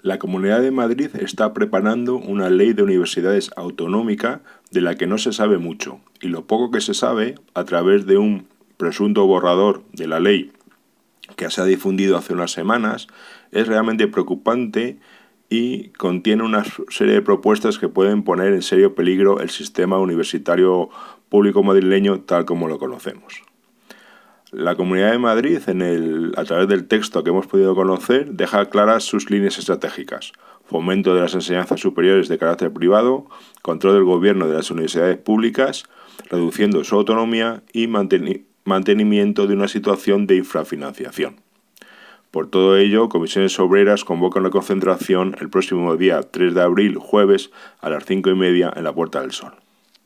La Comunidad de Madrid está preparando una ley de universidades autonómica de la que no se sabe mucho, y lo poco que se sabe, a través de un presunto borrador de la ley que se ha difundido hace unas semanas, es realmente preocupante y contiene una serie de propuestas que pueden poner en serio peligro el sistema universitario público madrileño tal como lo conocemos. La Comunidad de Madrid, a través del texto que hemos podido conocer, deja claras sus líneas estratégicas: fomento de las enseñanzas superiores de carácter privado, control del gobierno de las universidades públicas, reduciendo su autonomía y mantenimiento de una situación de infrafinanciación. Por todo ello, Comisiones Obreras convoca una concentración el próximo día 3 de abril, jueves, a las 5:30 en la Puerta del Sol.